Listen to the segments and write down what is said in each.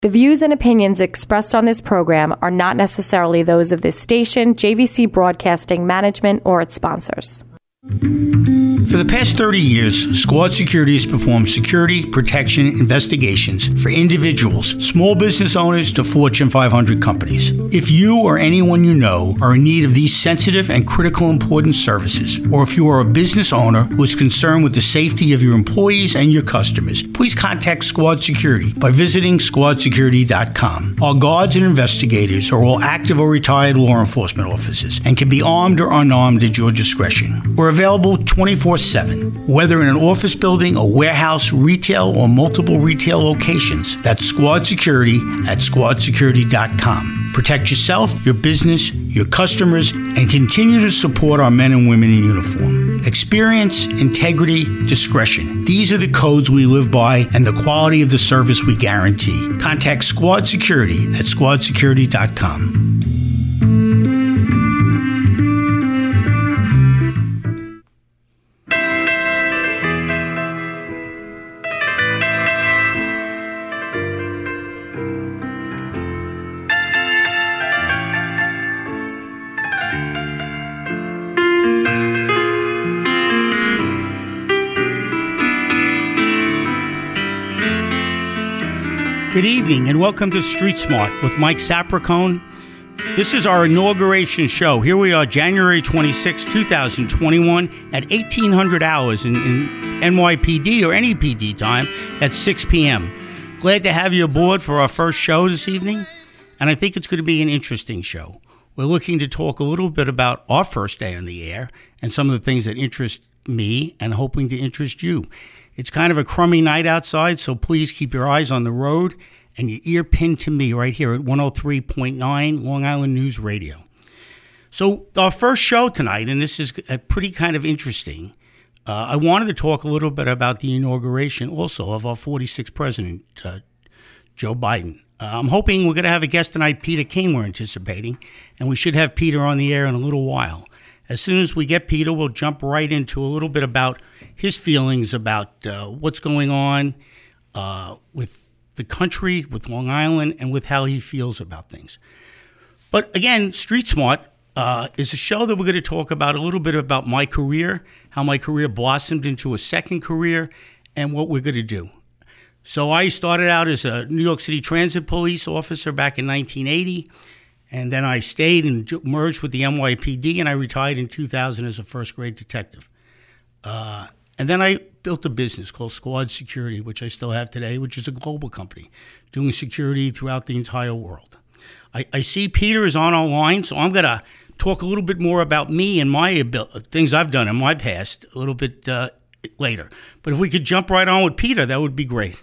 The views and opinions expressed on this program are not necessarily those of this station, JVC Broadcasting Management, or its sponsors. For the past 30 years, Squad Security has performed security, protection, investigations for individuals, small business owners to Fortune 500 companies. If you or anyone you know are in need of these sensitive and critical important services, or if you are a business owner who is concerned with the safety of your employees and your customers, please contact Squad Security by visiting squadsecurity.com. Our guards and investigators are all active or retired law enforcement officers and can be armed or unarmed at your discretion. We're available 24/7, whether in an office building, a warehouse, retail, or multiple retail locations. That's Squad Security at squadsecurity.com. Protect yourself, your business, your customers, and continue to support our men and women in uniform. Experience, integrity, discretion. These are the codes we live by and the quality of the service we guarantee. Contact Squad Security at squadsecurity.com. Good evening and welcome to Street Smart with Mike Sapricone. This is our inauguration show. Here we are, January 26, 2021 at 1800 hours in NYPD or any PD time at 6 p.m. Glad to have you aboard for our first show this evening, and I think it's going to be an interesting show. We're looking to talk a little bit about our first day on the air and some of the things that interest me and hoping to interest you. It's kind of a crummy night outside, so please keep your eyes on the road and your ear pinned to me right here at 103.9 Long Island News Radio. So our first show tonight, and this is pretty kind of interesting, I wanted to talk a little bit about the inauguration also of our 46th president, Joe Biden. I'm hoping we're going to have a guest tonight, Peter King, we're anticipating, and we should have Peter on the air in a little while. As soon as we get Peter, we'll jump right into a little bit about his feelings about what's going on with the country, with Long Island, and with how he feels about things. But again, Street Smart is a show that we're going to talk about a little bit about my career, how my career blossomed into a second career, and what we're going to do. So I started out as a New York City Transit Police officer back in 1980. And then I stayed and merged with the NYPD, and I retired in 2000 as a first-grade detective. And then I built a business called Squad Security, which I still have today, which is a global company doing security throughout the entire world. I see Peter is on our line, so I'm going to talk a little bit more about me and my things I've done in my past a little bit later. But if we could jump right on with Peter, that would be great.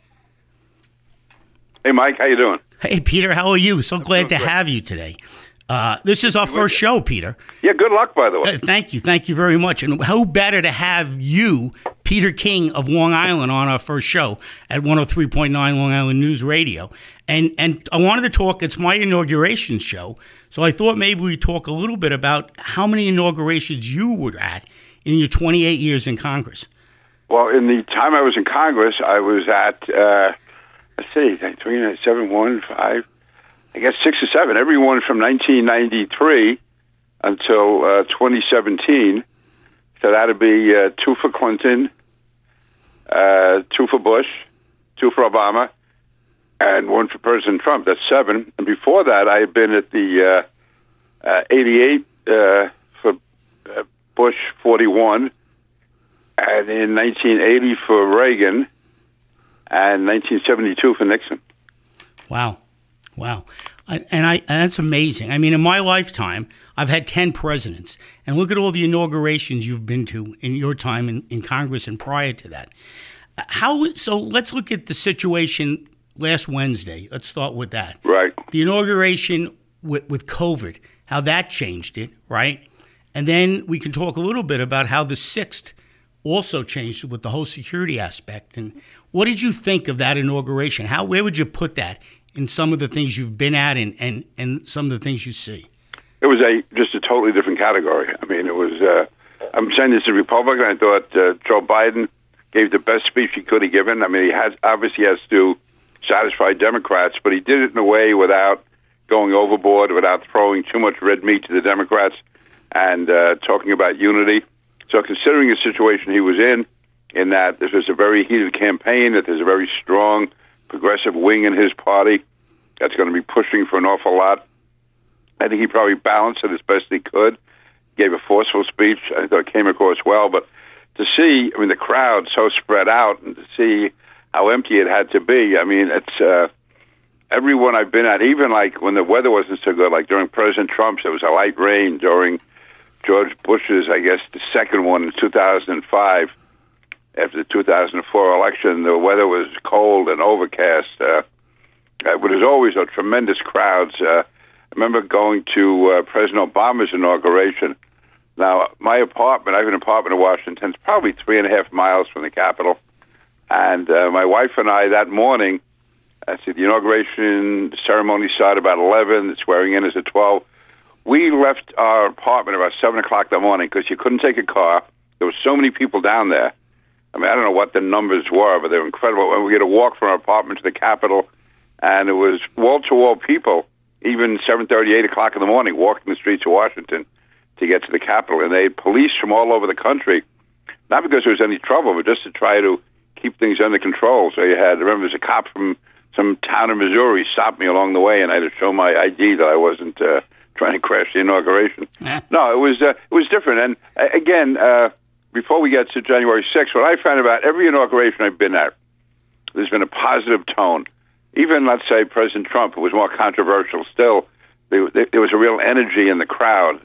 Hey, Mike, how you doing? Hey, Peter, how are you? So glad to have you today. This is our first show, Peter. Yeah, good luck, by the way. Thank you. Thank you very much. And who better to have you, Peter King of Long Island, on our first show at 103.9 Long Island News Radio. And I wanted to talk, it's my inauguration show, so I thought maybe we'd talk a little bit about how many inaugurations you were at in your 28 years in Congress. Well, in the time I was in Congress, I was at... let's see, 3, 7, 1, 5, I guess 6 or 7. Everyone from 1993 until 2017. So that'd be 2 for Clinton, 2 for Bush, 2 for Obama, and 1 for President Trump. That's 7. And before that, I had been at the 88 for Bush, 41, and in 1980 for Reagan, and 1972 for Nixon. Wow. And that's amazing. I mean, in my lifetime, I've had 10 presidents. And look at all the inaugurations you've been to in your time in Congress and prior to that. So let's look at the situation last Wednesday. Let's start with that. Right. The inauguration with COVID, how that changed it, right? And then we can talk a little bit about how the 6th also changed it with the whole security aspect. And what did you think of that inauguration? Where would you put that in some of the things you've been at and some of the things you see? It was just a totally different category. I mean, it was, I'm saying this as a Republican, I thought Joe Biden gave the best speech he could have given. I mean, he obviously has to satisfy Democrats, but he did it in a way without going overboard, without throwing too much red meat to the Democrats, and talking about unity. So considering the situation he was in that this was a very heated campaign, that there's a very strong progressive wing in his party that's going to be pushing for an awful lot, I think he probably balanced it as best he could, gave a forceful speech. I thought it came across well, but to see, the crowd so spread out and to see how empty it had to be, it's everyone I've been at, even like when the weather wasn't so good, like during President Trump's, there was a light rain. During George Bush's, I guess, the second one in 2005, after the 2004 election, the weather was cold and overcast. But there's always a tremendous crowds. I remember going to President Obama's inauguration. Now, my apartment, I have an apartment in Washington, it's probably 3.5 miles from the Capitol. And my wife and I, that morning, I said the inauguration ceremony started about 11, the swearing in is at 12. We left our apartment about 7 o'clock that morning because you couldn't take a car. There were so many people down there. I don't know what the numbers were, but they were incredible. We had to walk from our apartment to the Capitol, and it was wall-to-wall people, even 7:30, 8 o'clock in the morning, walking the streets of Washington to get to the Capitol. And they had police from all over the country, not because there was any trouble, but just to try to keep things under control. So you had, I remember there's a cop from some town in Missouri stopped me along the way, and I had to show my ID that I wasn't trying to crash the inauguration. No, it was different. And again, before we get to January 6th, what I found about every inauguration I've been at, there's been a positive tone. Even, let's say, President Trump, who was more controversial, still, there was a real energy in the crowd.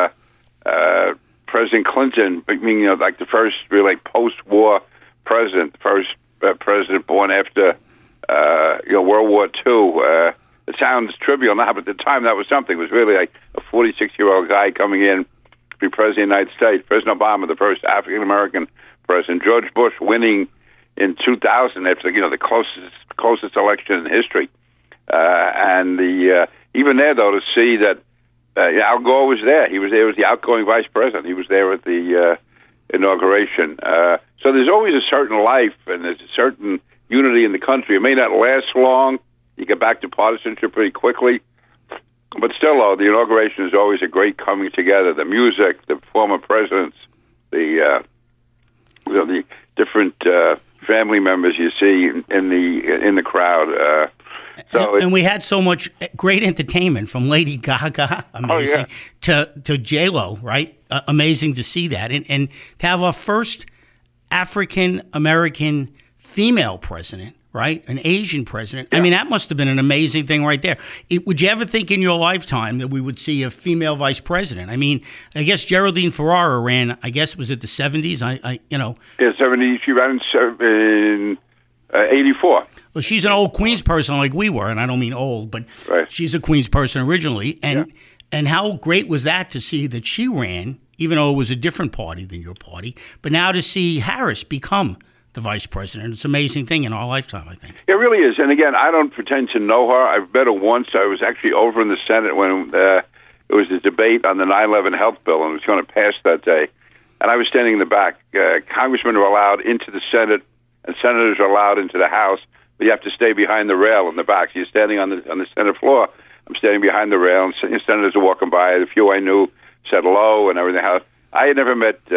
President Clinton, being, like the first really post-war president, the first president born after World War II. It sounds trivial now, but at the time that was something. It was really like a 46-year-old guy coming in to be president of the United States. President Obama, the first African-American president. George Bush winning in 2000 after the closest election in history. And even there, though, to see that Al Gore was there. He was there as the outgoing vice president. He was there at the inauguration. So there's always a certain life and there's a certain unity in the country. It may not last long. You get back to partisanship pretty quickly. But still, though, the inauguration is always a great coming together. The music, the former presidents, the different family members you see in the crowd. And we had so much great entertainment from Lady Gaga, amazing, to J-Lo, right? Amazing to see that. And to have our first African-American female president, right? An Asian president. Yeah. That must have been an amazing thing right there. Would you ever think in your lifetime that we would see a female vice president? I guess Geraldine Ferrara ran, I guess, was it the 70s? Yeah, 70s. She ran in 84. Well, she's an old Queens person like we were, and I don't mean old, but right. She's a Queens person originally. And how great was that to see that she ran, even though it was a different party than your party, but now to see Harris become the vice president. It's an amazing thing in our lifetime, I think. It really is. And again, I don't pretend to know her. I've met her once. I was actually over in the Senate when it was a debate on the 9/11 health bill, and it was going to pass that day. And I was standing in the back. Congressmen are allowed into the Senate, and senators are allowed into the House, but you have to stay behind the rail in the back. So you're standing on the Senate floor. I'm standing behind the rail, and senators are walking by. The few I knew said hello and everything. I had never met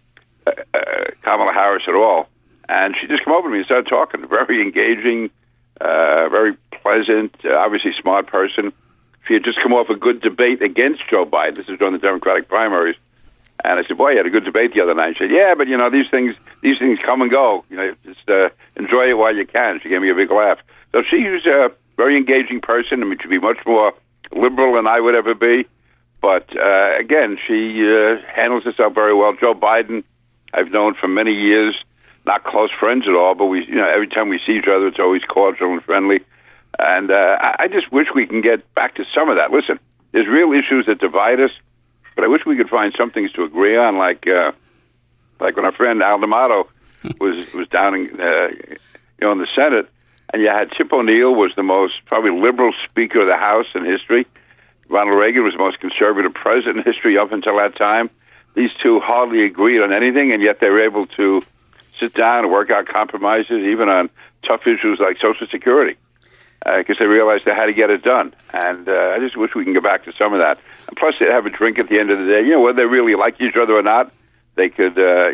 Kamala Harris at all. And she just came over to me and started talking. Very engaging, very pleasant, obviously smart person. She had just come off a good debate against Joe Biden. This is during the Democratic primaries. And I said, boy, you had a good debate the other night. She said, yeah, but, these things come and go. Just enjoy it while you can. She gave me a big laugh. So she's a very engaging person. She'd be much more liberal than I would ever be. But, again, she handles herself very well. Joe Biden, I've known for many years. Not close friends at all, but we, every time we see each other, it's always cordial and friendly. And I just wish we can get back to some of that. Listen, there's real issues that divide us, but I wish we could find some things to agree on, like when our friend Al D'Amato was down in the Senate, and you had Tip O'Neill was the most probably liberal Speaker of the House in history. Ronald Reagan was the most conservative president in history up until that time. These two hardly agreed on anything, and yet they were able to sit down and work out compromises, even on tough issues like Social Security. because they realized they had to get it done. And I just wish we can go back to some of that. And plus, they'd have a drink at the end of the day. Whether they really like each other or not, they could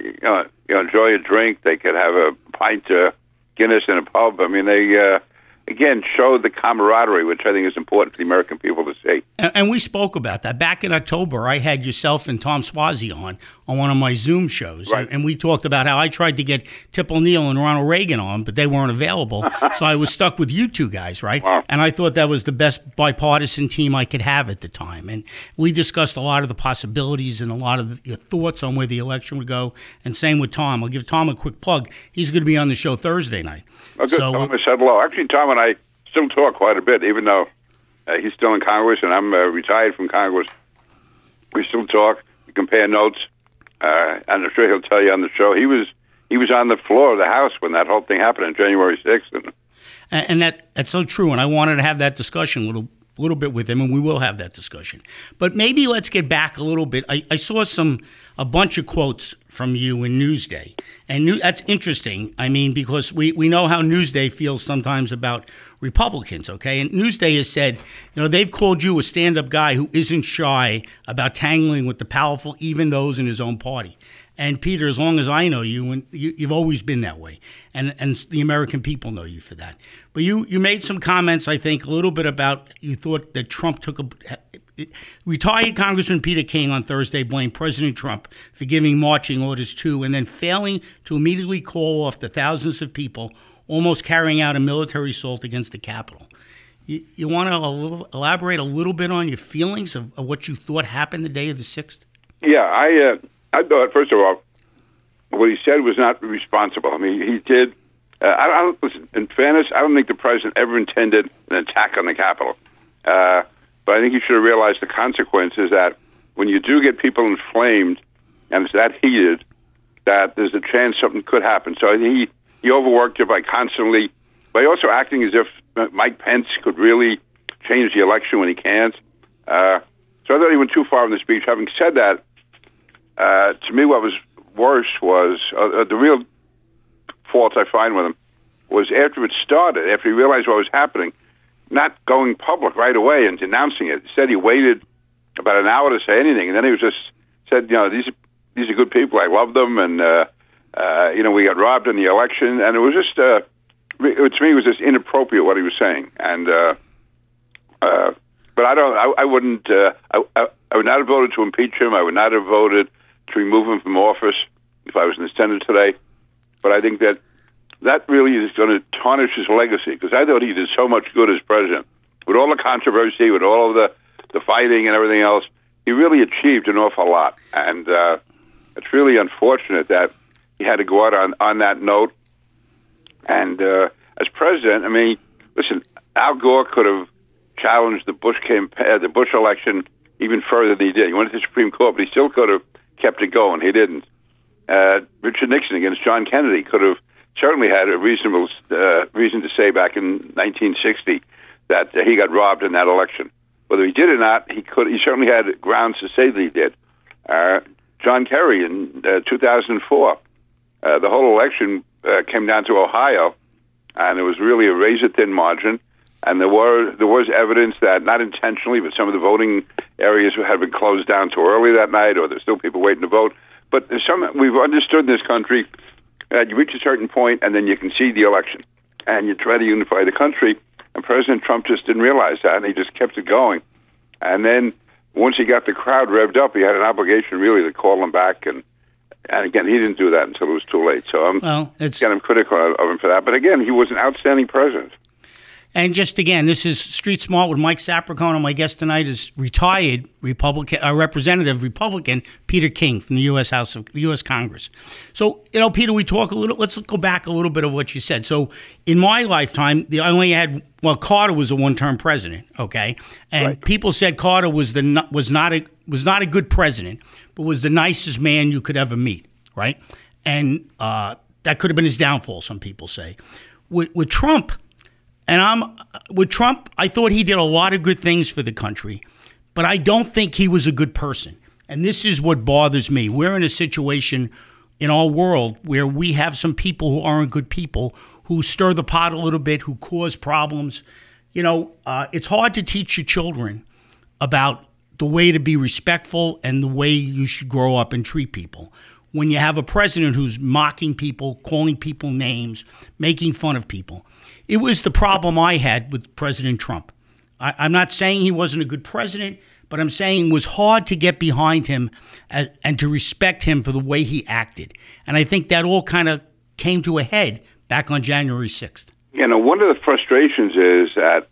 enjoy a drink. They could have a pint of Guinness in a pub. I mean, they again showed the camaraderie, which I think is important for the American people to see. And we spoke about that back in October. I had yourself and Tom Swazi on one of my Zoom shows, right. And we talked about how I tried to get Tip O'Neill and Ronald Reagan on, but they weren't available, so I was stuck with you two guys, right? Wow. And I thought that was the best bipartisan team I could have at the time, and we discussed a lot of the possibilities and a lot of your thoughts on where the election would go. And same with Tom. I'll give Tom a quick plug. He's going to be on the show Thursday night. Oh, good. Tom said hello. Actually, Tom and I still talk quite a bit, even though he's still in Congress and I'm retired from Congress. We still talk. We compare notes. And I'm sure he'll tell you on the show. He was on the floor of the House when that whole thing happened on January 6th. And that's so true. And I wanted to have that discussion a little bit with him, and we will have that discussion. But maybe let's get back a little bit. I saw a bunch of quotes from you in Newsday. And that's interesting, I mean, because we know how Newsday feels sometimes about Republicans, okay? And Newsday has said, they've called you a stand-up guy who isn't shy about tangling with the powerful, even those in his own party. And Peter, as long as I know you, you've always been that way, and the American people know you for that. But you made some comments, I think, a little bit about you thought that Trump took retired Congressman Peter King on Thursday blamed President Trump for giving marching orders to and then failing to immediately call off the thousands of people almost carrying out a military assault against the Capitol. You want to elaborate a little bit on your feelings of what you thought happened the day of the 6th? Yeah, I thought, first of all, what he said was not responsible. I mean, he did. Listen, in fairness, I don't think the president ever intended an attack on the Capitol. But I think you should have realized the consequences that when you do get people inflamed and it's that heated, that there's a chance something could happen. So he overworked it by also acting as if Mike Pence could really change the election when he can't. So I thought he went too far in the speech. Having said that, to me what was worse was the real fault I find with him was after it started, after he realized what was happening, not going public right away and denouncing it. Instead, he waited about an hour to say anything, and then he was just said, these are good people. I love them, and we got robbed in the election, and it was just to me it was just inappropriate what he was saying. And but I wouldn't. I would not have voted to impeach him. I would not have voted to remove him from office if I was in the Senate today. But I think that really is going to tarnish his legacy, because I thought he did so much good as president. With all the controversy, with all of the fighting and everything else, he really achieved an awful lot. And it's really unfortunate that he had to go out on that note. And as president, I mean, listen, Al Gore could have challenged the Bush election even further than he did. He went to the Supreme Court, but he still could have kept it going. He didn't. Richard Nixon against John Kennedy could have certainly had a reasonable reason to say back in 1960 that he got robbed in that election. Whether he did or not, he certainly had grounds to say that he did. John Kerry in 2004, the whole election came down to Ohio, and it was really a razor-thin margin. And there was evidence that, not intentionally, but some of the voting areas had been closed down too early that night, or there's still people waiting to vote. But we've understood in this country that you reach a certain point, and then you concede the election, and you try to unify the country. And President Trump just didn't realize that, and he just kept it going. And then once he got the crowd revved up, he had an obligation really to call them back. And again, he didn't do that until it was too late. So I'm critical of him for that. But again, he was an outstanding president. And just again, this is Street Smart with Mike Sapricone, and my guest tonight is retired Representative Republican Peter King from the U.S. Congress. So, Peter, we talk a little. Let's go back a little bit of what you said. So, in my lifetime, Carter was a one-term president, okay, and right. People said Carter was not a good president, but was the nicest man you could ever meet, right? And that could have been his downfall. Some people say with Trump. With Trump, I thought he did a lot of good things for the country, but I don't think he was a good person. And this is what bothers me. We're in a situation in our world where we have some people who aren't good people, who stir the pot a little bit, who cause problems. it's hard to teach your children about the way to be respectful and the way you should grow up and treat people when you have a president who's mocking people, calling people names, making fun of people. It was the problem I had with President Trump. I'm not saying he wasn't a good president, but I'm saying it was hard to get behind him and to respect him for the way he acted. And I think that all kind of came to a head back on January 6th. One of the frustrations is that,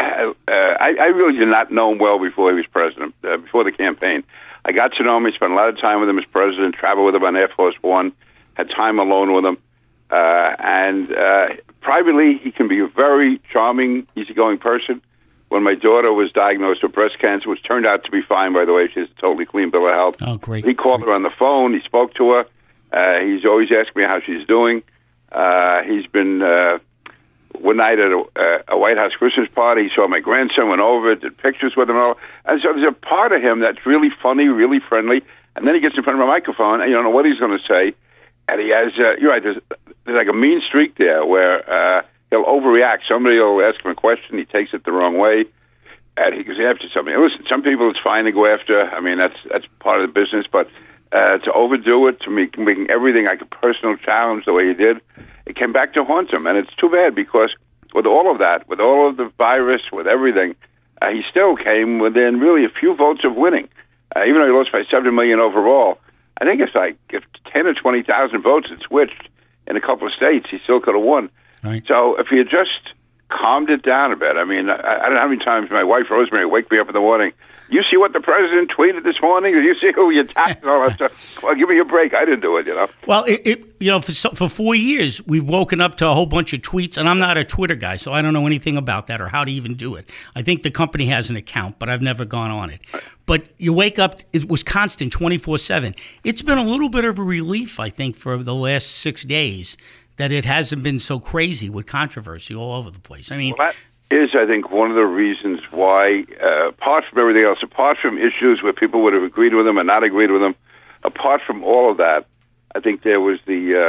I really did not know him well before he was president, before the campaign. I got to know him. I spent a lot of time with him as president, traveled with him on Air Force One, had time alone with him. And privately, he can be a very charming, easygoing person. When my daughter was diagnosed with breast cancer, which turned out to be fine, by the way, she has a totally clean bill of health. Oh, great. He called her on the phone. He spoke to her. He's always asking me how she's doing. He's been... one night at a White House Christmas party, he saw my grandson, went over, did pictures with him. And so there's a part of him that's really funny, really friendly. And then he gets in front of a microphone, and you don't know what he's going to say. And he has, you're right, there's like a mean streak there where he'll overreact. Somebody will ask him a question, he takes it the wrong way, and he goes after somebody. Listen, some people it's fine to go after. That's part of the business. But to overdo it, to making everything like a personal challenge the way he did, it came back to haunt him, and it's too bad because with all of that, with all of the virus, with everything, he still came within really a few votes of winning. Even though he lost by 7 million overall, I think it's like if 10 or 20,000 votes had switched in a couple of states, he still could have won. Right. So if he had just calmed it down a bit, I don't know how many times my wife Rosemary would wake me up in the morning. You see what the president tweeted this morning? Did you see who he attacked and all that stuff? Well, give me a break. I didn't do it, Well, for 4 years, we've woken up to a whole bunch of tweets, and I'm not a Twitter guy, so I don't know anything about that or how to even do it. I think the company has an account, but I've never gone on it. But you wake up, it was constant 24/7. It's been a little bit of a relief, I think, for the last 6 days that it hasn't been so crazy with controversy all over the place. That is, I think, one of the reasons why, apart from everything else, apart from issues where people would have agreed with him and not agreed with him, apart from all of that, I think there was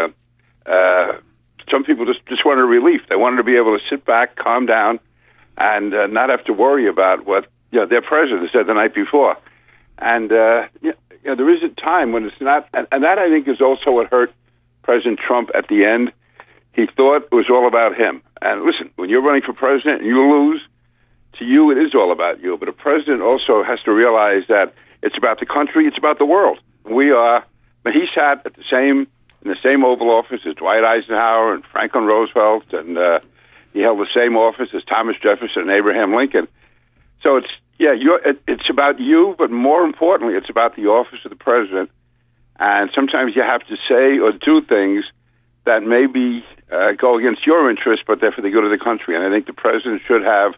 some people just wanted a relief. They wanted to be able to sit back, calm down, and not have to worry about what their president said the night before. And there is a time when it's not, and that I think is also what hurt President Trump at the end. He thought it was all about him. And listen, when you're running for president and you lose, to you it is all about you. But a president also has to realize that it's about the country, it's about the world. He sat in the same Oval Office as Dwight Eisenhower and Franklin Roosevelt, and he held the same office as Thomas Jefferson and Abraham Lincoln. So it's about you, but more importantly, it's about the office of the president. And sometimes you have to say or do things that maybe go against your interests, but they're for the good of the country. And I think the president should have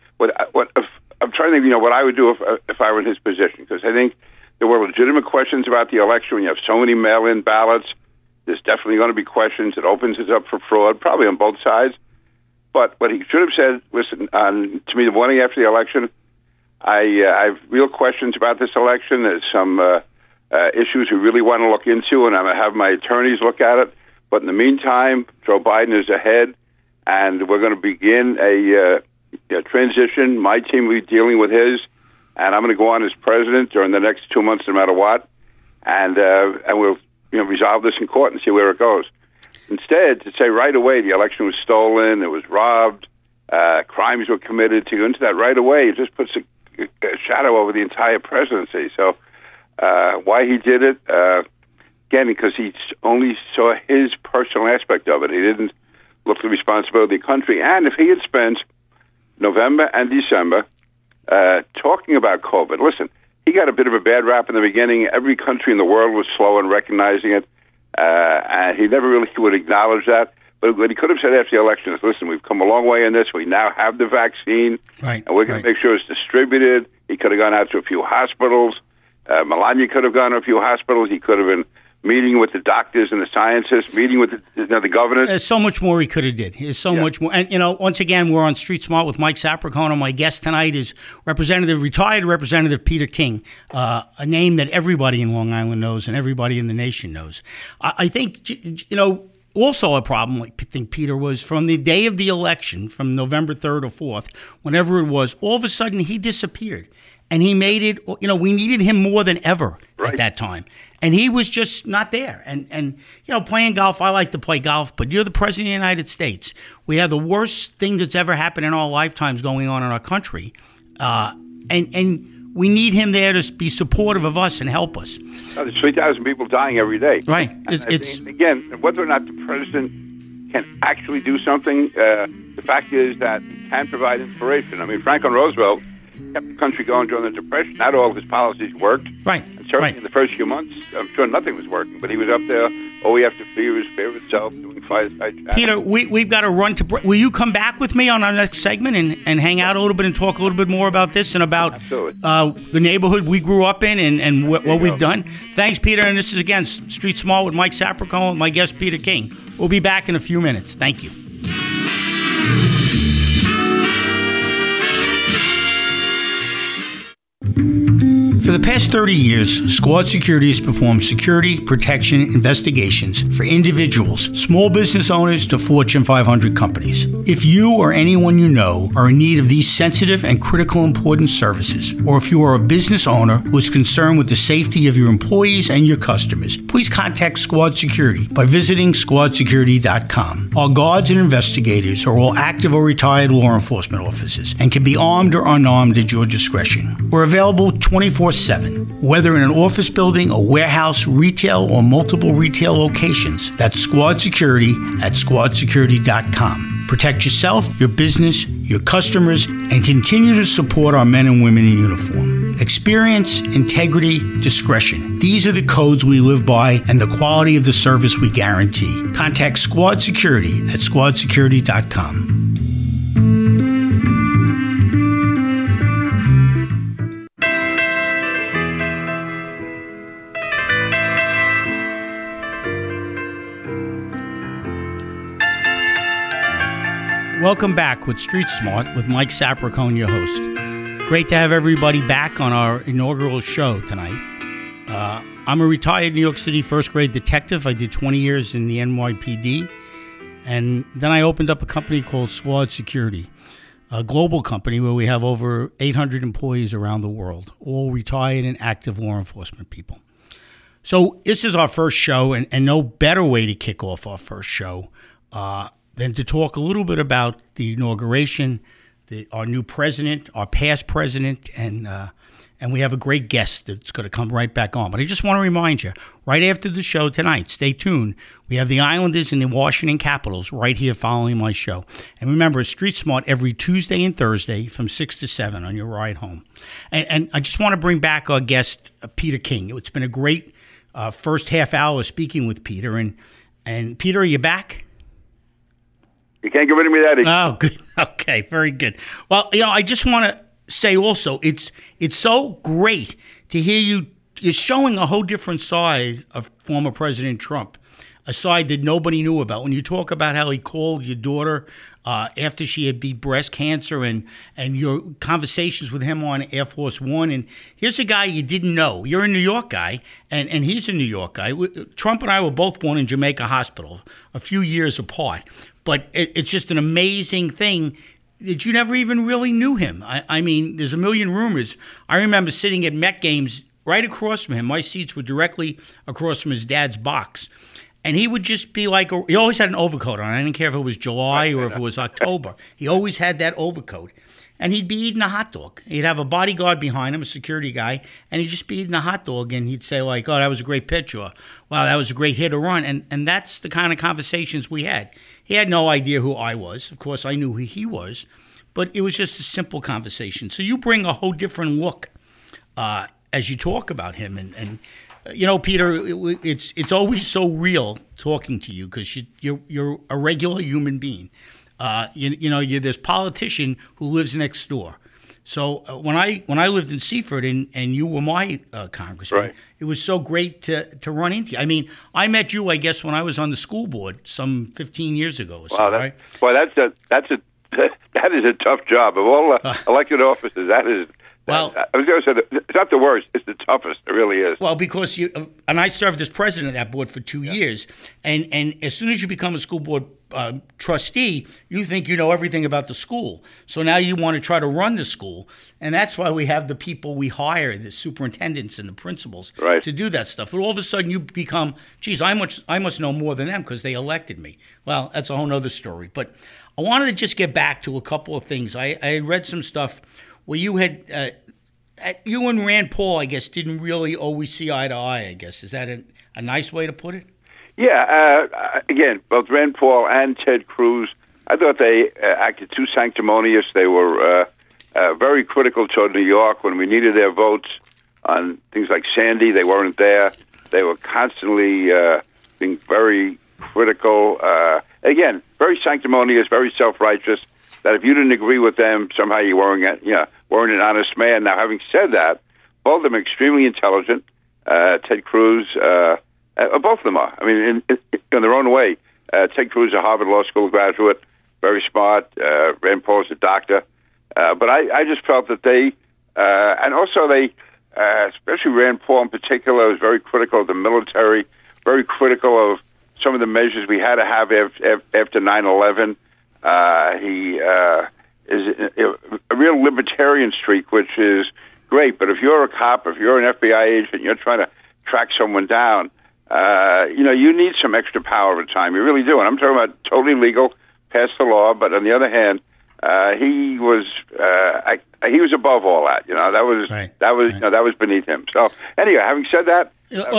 I'm trying to think, what I would do if I were in his position, because I think there were legitimate questions about the election. When you have so many mail-in ballots, there's definitely going to be questions. It opens it up for fraud, probably on both sides. But what he should have said, listen, to me, the morning after the election, I have real questions about this election. There's some issues we really want to look into, and I'm going to have my attorneys look at it. But in the meantime, Joe Biden is ahead, and we're going to begin a transition. My team will be dealing with his, and I'm going to go on as president during the next 2 months, no matter what, and we'll resolve this in court and see where it goes. Instead, to say right away the election was stolen, it was robbed, crimes were committed, to go into that right away, it just puts a shadow over the entire presidency. So why he did it, again, because he only saw his personal aspect of it. He didn't look at the responsibility of the country. And if he had spent November and December talking about COVID, listen, he got a bit of a bad rap in the beginning. Every country in the world was slow in recognizing it. And he never really would acknowledge that. But what he could have said after the election is, listen, we've come a long way in this. We now have the vaccine, right, and we're going to make sure it's distributed. He could have gone out to a few hospitals. Melania could have gone to a few hospitals. He could have been meeting with the doctors and the scientists, meeting with the governors. There's so much more he could have did. There's so much more. And, once again, we're on Street Smart with Mike Sapricone. My guest tonight is retired Representative Peter King, a name that everybody in Long Island knows and everybody in the nation knows. I think, also a problem, I think, Peter, was from the day of the election, from November 3rd or 4th, whenever it was, all of a sudden he disappeared. And he made it, we needed him more than ever at that time. And he was just not there. And playing golf, I like to play golf, but you're the President of the United States. We have the worst thing that's ever happened in our lifetimes going on in our country. And we need him there to be supportive of us and help us. There's 3,000 people dying every day. Right. Again, whether or not the president can actually do something, the fact is that he can provide inspiration. I mean, Franklin Roosevelt kept the country going during the Depression. Not all of his policies worked. Right. And certainly in the first few months, I'm sure nothing was working. But he was up there. All we have to fear is fear itself, doing fireside chat. Peter, we've got to run to break. Will you come back with me on our next segment and hang out a little bit and talk a little bit more about this and about the neighborhood we grew up in and what we've done? Thanks, Peter. And this is, again, Street Smart with Mike Sapricone and my guest, Peter King. We'll be back in a few minutes. Thank you. For the past 30 years, Squad Security has performed security, protection, investigations for individuals, small business owners to Fortune 500 companies. If you or anyone you know are in need of these sensitive and critical important services, or if you are a business owner who is concerned with the safety of your employees and your customers, please contact Squad Security by visiting squadsecurity.com. Our guards and investigators are all active or retired law enforcement officers and can be armed or unarmed at your discretion. We're available 24/7, whether in an office building, a warehouse, retail, or multiple retail locations. That's Squad Security at squadsecurity.com. Protect yourself, your business, your customers, and continue to support our men and women in uniform. Experience, integrity, discretion. These are the codes we live by and the quality of the service we guarantee. Contact Squad Security at squadsecurity.com. Welcome back with Street Smart with Mike Sapricone, your host. Great to have everybody back on our inaugural show tonight. I'm a retired New York City first grade detective. I did 20 years in the NYPD. And then I opened up a company called Squad Security, a global company where we have over 800 employees around the world, all retired and active law enforcement people. So this is our first show, and no better way to kick off our first show than to talk a little bit about the inauguration, our new president, our past president, and we have a great guest that's going to come right back on. But I just want to remind you, right after the show tonight, stay tuned. We have the Islanders and the Washington Capitals right here following my show. And remember, Street Smart every Tuesday and Thursday from 6 to 7 on your ride home. And I just want to bring back our guest, Peter King. It's been a great first half hour speaking with Peter. And Peter, are you back? You can't get rid of me that easy. Oh, good. Okay, very good. Well, I just want to say also, it's so great to hear you're showing a whole different side of former President Trump, a side that nobody knew about. When you talk about how he called your daughter after she had beat breast cancer and your conversations with him on Air Force One, and here's a guy you didn't know. You're a New York guy, and he's a New York guy. Trump and I were both born in Jamaica Hospital, a few years apart. But it's just an amazing thing that you never even really knew him. I mean, there's a million rumors. I remember sitting at Met games right across from him. My seats were directly across from his dad's box. And he would just be like, he always had an overcoat on. I didn't care if it was July or if it was October. He always had that overcoat. And he'd be eating a hot dog. He'd have a bodyguard behind him, a security guy, and he'd just be eating a hot dog. And he'd say like, oh, that was a great pitch, or wow, that was a great hit or run. And that's the kind of conversations we had. He had no idea who I was. Of course, I knew who he was. But it was just a simple conversation. So you bring a whole different look as you talk about him. And Peter, it's always so real talking to you because you're a regular human being. You're this politician who lives next door. So when I lived in Seaford and you were my congressman, right, it was so great to run into you. I mean, I met you, I guess, when I was on the school board some 15 years ago or so, right? Well, that is a tough job. Of all elected offices, that is Well, I was going to say, it's not the worst, it's the toughest. It really is. Well, because and I served as president of that board for 2 years, and as soon as you become a school board trustee, you think you know everything about the school. So now you want to try to run the school, and that's why we have the people we hire, the superintendents and the principals, to do that stuff. But all of a sudden you become, geez, I must know more than them because they elected me. Well, that's a whole other story. But I wanted to just get back to a couple of things. I had read some stuff where you had, you and Rand Paul, I guess, didn't really always see eye to eye, I guess. Is that a nice way to put it? Yeah, again, both Rand Paul and Ted Cruz, I thought they acted too sanctimonious. They were very critical toward New York when we needed their votes on things like Sandy. They weren't there. They were constantly being very critical. Again, very sanctimonious, very self-righteous, that if you didn't agree with them, somehow you weren't an honest man. Now, having said that, both of them are extremely intelligent. Ted Cruz... both of them are. I mean, in their own way. Ted Cruz is a Harvard Law School graduate, very smart. Rand Paul is a doctor. But I just felt that they, and also they, especially Rand Paul in particular, was very critical of the military, very critical of some of the measures we had to have after 9/11. He is a real libertarian streak, which is great. But if you're a cop, if you're an FBI agent, you're trying to track someone down, you need some extra power at a time. You really do. And I'm talking about totally legal, pass the law. But on the other hand, he was above all that. That was beneath him. So anyway, having said that,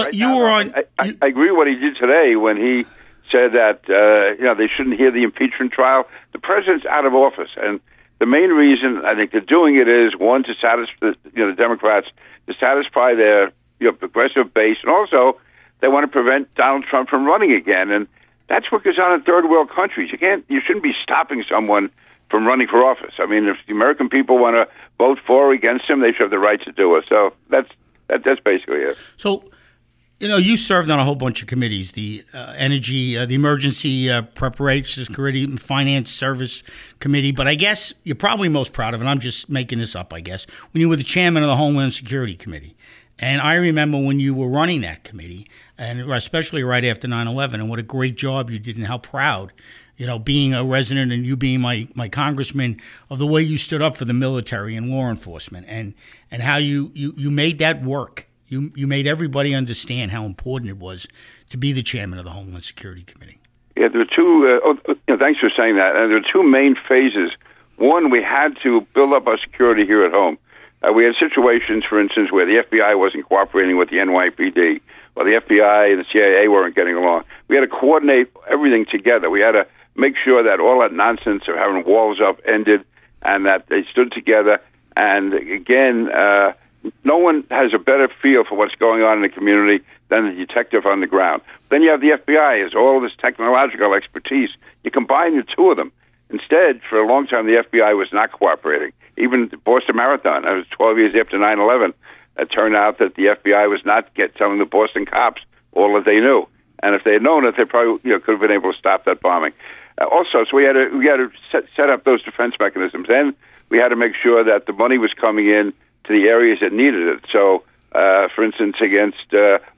I agree with what he did today when he said that they shouldn't hear the impeachment trial. The president's out of office, and the main reason I think they're doing it is one, to satisfy the Democrats, to satisfy their progressive base, and also they want to prevent Donald Trump from running again. And that's what goes on in third world countries. You shouldn't be stopping someone from running for office. I mean, if the American people want to vote for or against him, they should have the right to do it. So that's basically it. So, you served on a whole bunch of committees: the Energy, the Emergency Preparations Committee, and Finance Service Committee. But I guess you're probably most proud of, and I'm just making this up, I guess, when you were the chairman of the Homeland Security Committee. And I remember when you were running that committee, and especially right after 9/11, and what a great job you did, and how proud, being a resident and you being my congressman, of the way you stood up for the military and law enforcement, and how you made that work. You made everybody understand how important it was to be the chairman of the Homeland Security Committee. Yeah, there were two. Thanks for saying that. And there were two main phases. One, we had to build up our security here at home. We had situations, for instance, where the FBI wasn't cooperating with the NYPD, or the FBI and the CIA weren't getting along. We had to coordinate everything together. We had to make sure that all that nonsense of having walls up ended, and that they stood together. And again, no one has a better feel for what's going on in the community than the detective on the ground. Then you have the FBI, has all this technological expertise. You combine the two of them. Instead, for a long time, the FBI was not cooperating. Even the Boston Marathon, that was 12 years after 9/11. It turned out that the FBI was not telling the Boston cops all that they knew. And if they had known it, they probably could have been able to stop that bombing. So we had to set up those defense mechanisms. Then we had to make sure that the money was coming in to the areas that needed it. So, for instance, against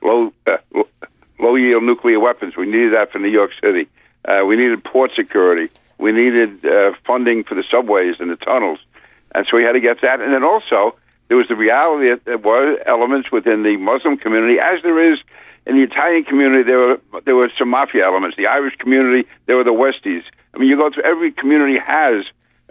low-yield nuclear weapons, we needed that for New York City. We needed port security. We needed funding for the subways and the tunnels. And so we had to get that. And then also, there was the reality that there were elements within the Muslim community, as there is in the Italian community. There were some mafia elements. The Irish community, there were the Westies. I mean, you go through, every community has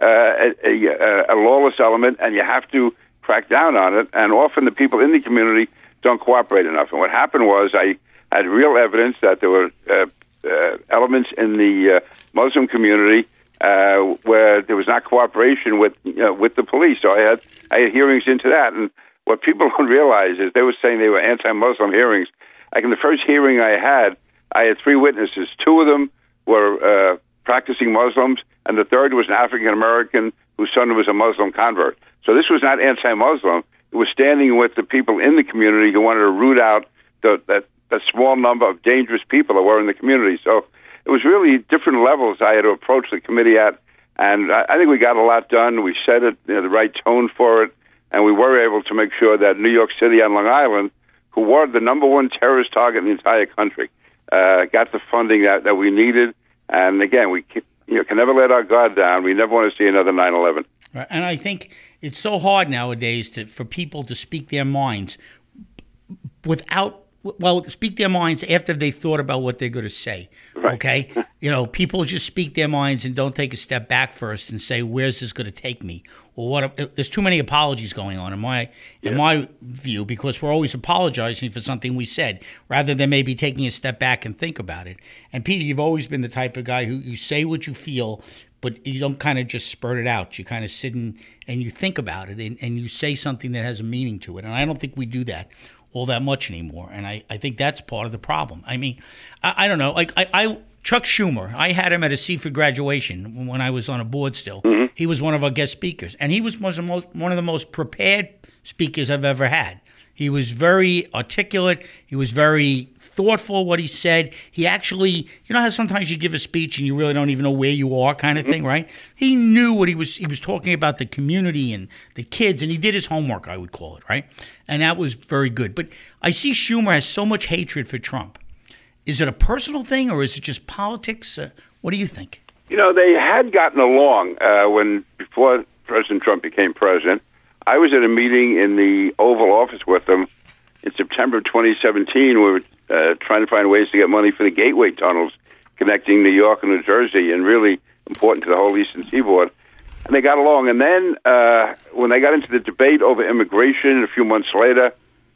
a lawless element, and you have to crack down on it. And often the people in the community don't cooperate enough. And what happened was I had real evidence that there were elements in the Muslim community where there was not cooperation with the police. So I had hearings into that. And what people don't realize is they were saying they were anti-Muslim hearings. Like in the first hearing I had 3 witnesses. 2 of them were practicing Muslims, and the third was an African-American whose son was a Muslim convert. So this was not anti-Muslim. It was standing with the people in the community who wanted to root out that small number of dangerous people that were in the community. So it was really different levels I had to approach the committee at, and I think we got a lot done. We set it the right tone for it, and we were able to make sure that New York City and Long Island, who were the number one terrorist target in the entire country, got the funding that we needed. And again, we can never let our guard down. We never want to see another 9/11. Right. And I think it's so hard nowadays for people to speak their minds speak their minds after they thought about what they're going to say. Right. Okay? People just speak their minds and don't take a step back first and say, where's this going to take me? Or there's too many apologies going on in my view, because we're always apologizing for something we said rather than maybe taking a step back and think about it. And Peter, you've always been the type of guy who you say what you feel, but you don't kind of just spurt it out. You kind of sit and you think about it and you say something that has a meaning to it. And I don't think we do that all that much anymore. And I think that's part of the problem. I mean, I don't know. Like Chuck Schumer, I had him at a Seaford graduation when I was on a board still. Mm-hmm. He was one of our guest speakers. And he was one of the most prepared speakers I've ever had. He was very articulate. He was very thoughtful what he said. He actually, how sometimes you give a speech and you really don't even know where you are kind of thing, right? He knew what he was talking about, the community and the kids, and he did his homework, I would call it, right? And that was very good. But I see Schumer has so much hatred for Trump. Is it a personal thing or is it just politics? What do you think? They had gotten along before President Trump became president. I was at a meeting in the Oval Office with them in September of 2017. We were trying to find ways to get money for the Gateway tunnels connecting New York and New Jersey, and really important to the whole Eastern Seaboard. And they got along. And then when they got into the debate over immigration a few months later,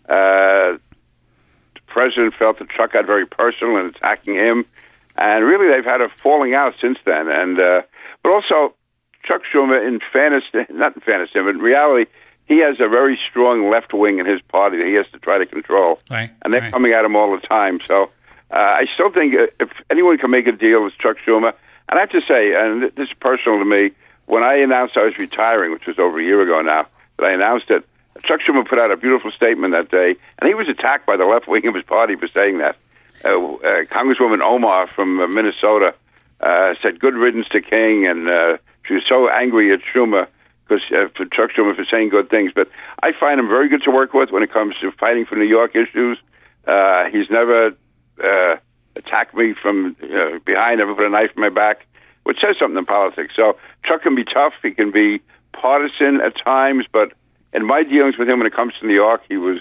the president felt that Chuck got very personal in attacking him. And really, they've had a falling out since then. And but also, Chuck Schumer, not in fairness to him, but in reality, he has a very strong left wing in his party that he has to try to control. Right, and they're coming at him all the time. So I still think if anyone can make a deal, it's Chuck Schumer. And I have to say, and this is personal to me, when I announced I was retiring, which was over a year ago now, that I announced it, Chuck Schumer put out a beautiful statement that day, and he was attacked by the left wing of his party for saying that. Congresswoman Omar from Minnesota said, "Good riddance to King," and she was so angry at Schumer for Chuck Schumer for saying good things. But I find him very good to work with when it comes to fighting for New York issues. He's never attacked me from behind, never put a knife in my back, which says something in politics. So Chuck can be tough. He can be partisan at times. But in my dealings with him when it comes to New York, he was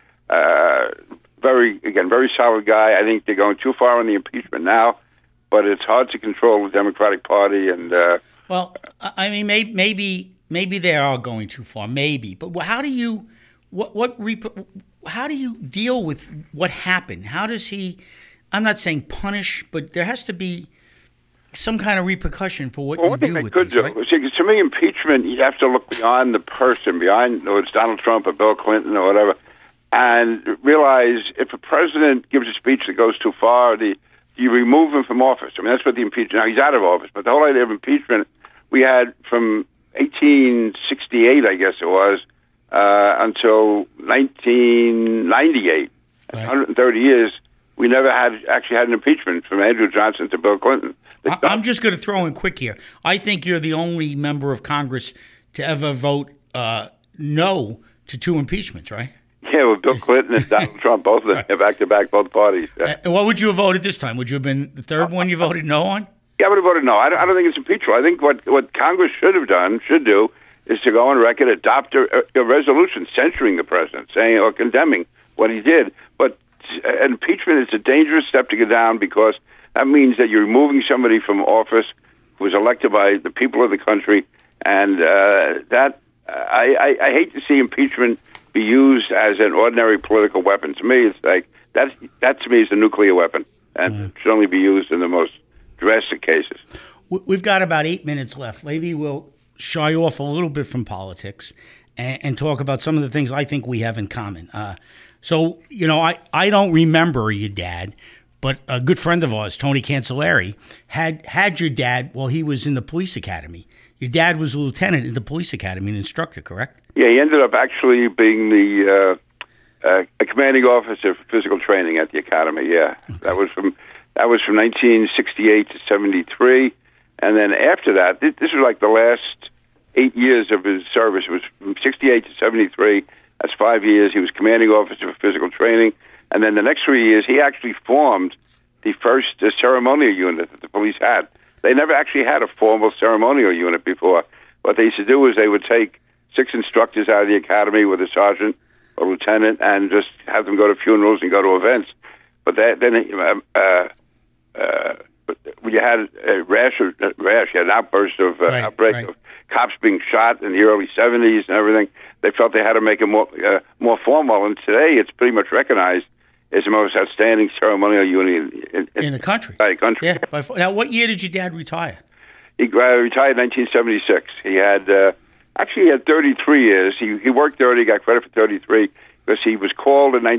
very solid guy. I think they're going too far on the impeachment now, but it's hard to control the Democratic Party. And well, I mean, maybe they are going too far, maybe. But how do you how do you deal with what happened? How does he? I'm not saying punish, but there has to be some kind of repercussion for what you do with this, right? To me, impeachment, you have to look beyond the person, beyond whether it's Donald Trump or Bill Clinton or whatever, and realize if a president gives a speech that goes too far, you remove him from office. I mean, that's what the impeachment. Now he's out of office, but the whole idea of impeachment we had from 1868, I guess it was, until 1998, right. 130 years. We never actually had an impeachment from Andrew Johnson to Bill Clinton. I'm just going to throw in quick here. I think you're the only member of Congress to ever vote no to 2 impeachments, right? Yeah, with Bill Clinton and Donald Trump, both of them, back-to-back, both parties. And what would you have voted this time? Would you have been the third one you voted no on? Yeah, I would have voted no. I don't think it's impeachable. I think what Congress should do, is to go on record, adopt a resolution censuring the president, saying or condemning what he did. But impeachment is a dangerous step to get down because that means that you're removing somebody from office who was elected by the people of the country, and I hate to see impeachment be used as an ordinary political weapon. To me, it's like that to me is a nuclear weapon, and should only be used in the most drastic cases. We've got about 8 minutes left. Maybe we'll shy off a little bit from politics and talk about some of the things I think we have in common. So, I don't remember your dad, but a good friend of ours, Tony Cancelleri, had your dad while he was in the police academy. Your dad was a lieutenant in the police academy, an instructor, correct? Yeah, he ended up actually being a commanding officer for physical training at the academy. Yeah, okay. That was from 1968 to 73, and then after that, this was like the last 8 years of his service. It was from 68 to 73. That's 5 years. He was commanding officer for physical training. And then the next 3 years, he actually formed the first ceremonial unit that the police had. They never actually had a formal ceremonial unit before. What they used to do is they would take 6 instructors out of the academy with a sergeant or lieutenant and just have them go to funerals and go to events. But when you had a rash, you had an outburst of outbreak of cops being shot in the early 70s and everything. They felt they had to make it more formal. And today, it's pretty much recognized as the most outstanding ceremonial unit in the country. Yeah. Now, what year did your dad retire? He retired in 1976. He had 33 years. He worked 30, got credit for 33 because he was called in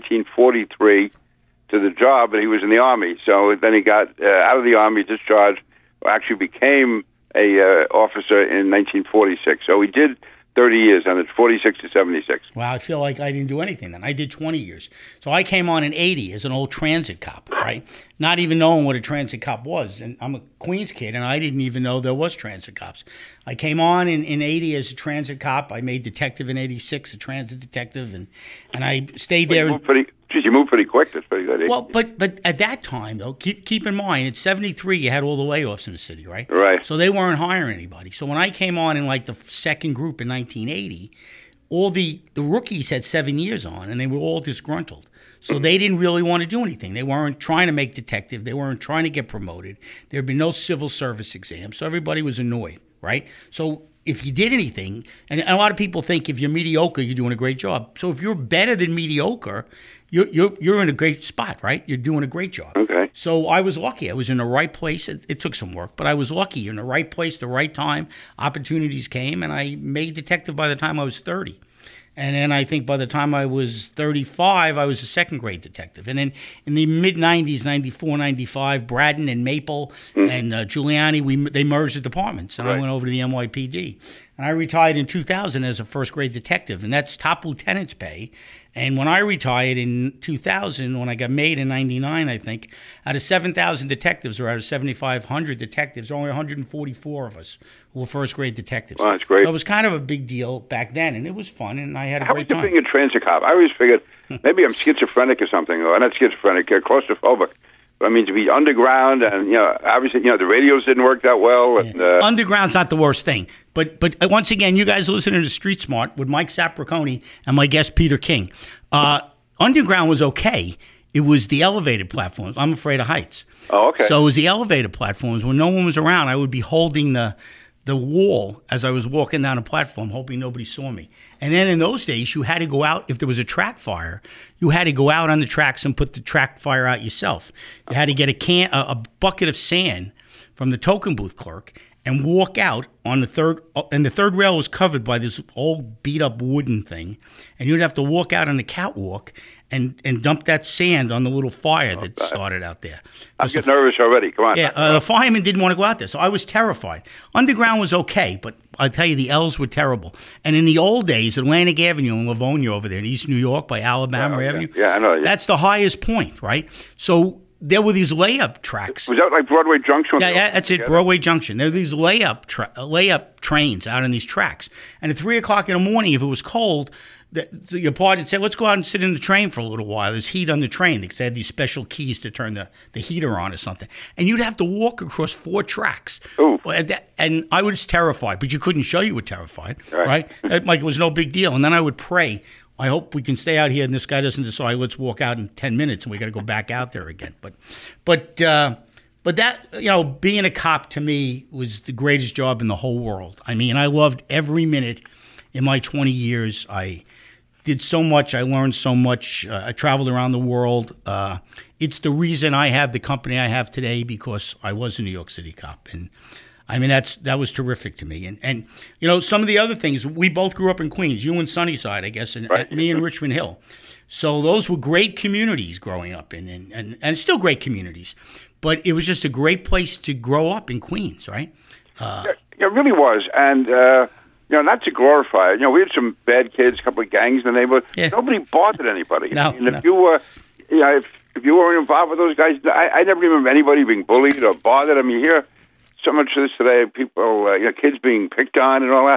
1943 to the job, but he was in the Army. So then he got out of the Army, discharged, actually became a officer in 1946. So he did 30 years, and it's 46 to 76. Wow, I feel like I didn't do anything then. I did 20 years. So I came on in 80 as an old transit cop, right? Not even knowing what a transit cop was. And I'm a Queens kid, and I didn't even know there was transit cops. I came on in 80 as a transit cop. I made detective in 86, a transit detective, and I stayed there. You moved pretty quick. That's pretty good. Well, but at that time, though, keep in mind, in 73, you had all the layoffs in the city, right? Right. So they weren't hiring anybody. So when I came on in like the second group in 1980, all the rookies had 7 years on, and they were all disgruntled. So they didn't really want to do anything. They weren't trying to make detective. They weren't trying to get promoted. There had been no civil service exam, so everybody was annoyed, right? So if you did anything, and a lot of people think if you're mediocre, you're doing a great job. So if you're better than mediocre, you're in a great spot, right? You're doing a great job. Okay. So I was lucky. I was in the right place. It took some work, but I was lucky. In the right place, the right time. Opportunities came, and I made detective by the time I was 30. And then I think by the time I was 35, I was a second-grade detective. And then in the mid-'90s, 94, 95, Braden and Maple and Giuliani, they merged the departments, and I went over to the NYPD. And I retired in 2000 as a first-grade detective, and that's top lieutenant's pay. And when I retired in 2000, when I got made in 99, I think, out of 7,000 detectives or out of 7,500 detectives, only 144 of us who were first-grade detectives. Well, that's great. So it was kind of a big deal back then, and it was fun, and I had a great time. How was you being a transit cop? I always figured maybe I'm schizophrenic or something. Or not schizophrenic, claustrophobic. I mean, to be underground, and obviously, the radios didn't work that well. And, underground's not the worst thing, but once again, you guys listening to Street Smart with Mike Sapricone and my guest Peter King. Underground was okay. It was the elevated platforms. I'm afraid of heights. Oh, okay. So it was the elevated platforms. When no one was around, I would be holding the wall as I was walking down a platform, hoping nobody saw me. And then in those days, you had to go out. If there was a track fire, you had to go out on the tracks and put the track fire out yourself. You had to get a bucket of sand from the token booth clerk and walk out on the third. And the third rail was covered by this old beat-up wooden thing. And you'd have to walk out on the catwalk and dump that sand on the little fire that started out there. I'm getting nervous already. Come on. Yeah, the firemen didn't want to go out there, so I was terrified. Underground was okay, but I tell you, the L's were terrible. And in the old days, Atlantic Avenue in Livonia over there in East New York by Alabama Avenue, I know. Yeah. That's the highest point, right? So there were these layup tracks. Was that like Broadway Junction? Yeah, that's it, Broadway Junction. There were these layup trains out on these tracks. And at 3 o'clock in the morning, if it was cold, your party would say, let's go out and sit in the train for a little while. There's heat on the train because they had these special keys to turn the heater on or something. And you'd have to walk across 4 tracks. Ooh. And I was terrified, but you couldn't show you were terrified, right? Like it was no big deal. And then I would pray, I hope we can stay out here and this guy doesn't decide, let's walk out in 10 minutes and we got to go back out there again. But that, being a cop to me was the greatest job in the whole world. I mean, I loved every minute in my 20 years. I did so much. I learned so much. I traveled around the world. It's the reason I have the company I have today because I was a New York City cop. And I mean, that was terrific to me. And some of the other things, we both grew up in Queens, you in Sunnyside, I guess, and me in Richmond Hill. So those were great communities growing up in and still great communities. But it was just a great place to grow up in Queens, right? It really was. And, not to glorify it. We had some bad kids, a couple of gangs in the neighborhood. Yeah. Nobody bothered anybody. No, if you were, if you were involved with those guys, I never remember anybody being bullied or bothered. I mean, you hear so much of this today, people, kids being picked on and all that.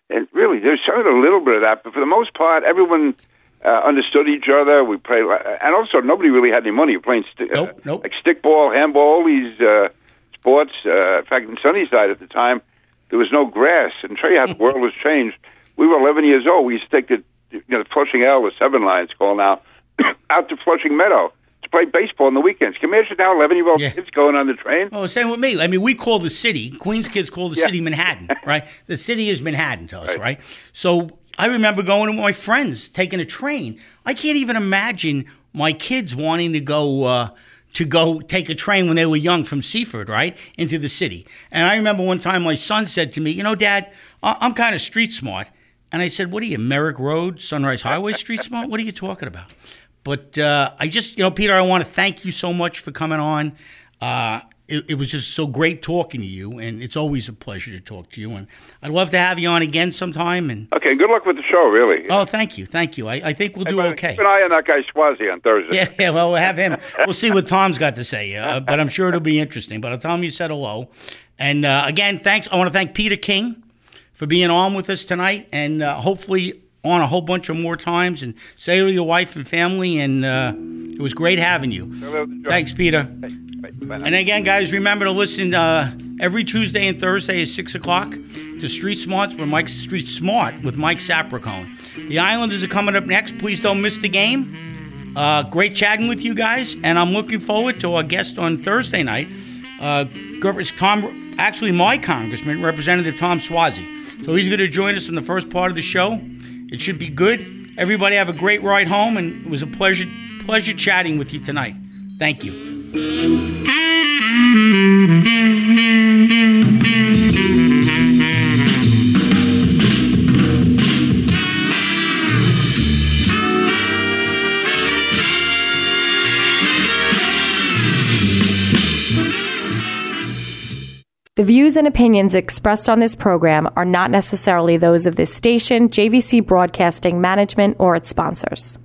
And really, there's a little bit of that, but for the most part, everyone understood each other. We played, and also nobody really had any money. You're playing like stickball, handball, all these sports. In fact, in Sunnyside at the time, there was no grass. And show you how the world has changed. We were 11 years old. We used to take the Flushing L, the 7 Line, it's called now, out to Flushing Meadow to play baseball on the weekends. Can you imagine now 11-year-old kids going on the train? Oh, same with me. I mean, we call the city, Queens kids call the city Manhattan, right? The city is Manhattan to us, right? So I remember going with my friends, taking a train. I can't even imagine my kids wanting to go take a train when they were young from Seaford, right, into the city. And I remember one time my son said to me, Dad, I'm kind of street smart. And I said, what are you, Merrick Road, Sunrise Highway street smart? What are you talking about? But I just, Peter, I want to thank you so much for coming on. It was just so great talking to you, and it's always a pleasure to talk to you. And I'd love to have you on again sometime. And okay, good luck with the show, really. Oh, thank you. I think we'll do okay. Keep an eye on that guy Swazi on Thursday. Yeah, well, we'll have him. We'll see what Tom's got to say, but I'm sure it'll be interesting. But I'll tell him you said hello. And again, thanks. I want to thank Peter King for being on with us tonight, and hopefully on a whole bunch of more times, and say to your wife and family, and it was great having you. Thanks, Peter. And again, guys, remember to listen every Tuesday and Thursday at 6 o'clock to Street Smart with Mike Sapricone. The Islanders are coming up next. Please don't miss the game. Great chatting with you guys, and I'm looking forward to our guest on Thursday night, my congressman, Representative Tom Swazi. So he's going to join us in the first part of the show. It should be good. Everybody have a great ride home, and it was a pleasure chatting with you tonight. Thank you. The views and opinions expressed on this program are not necessarily those of this station, JVC Broadcasting Management, or its sponsors.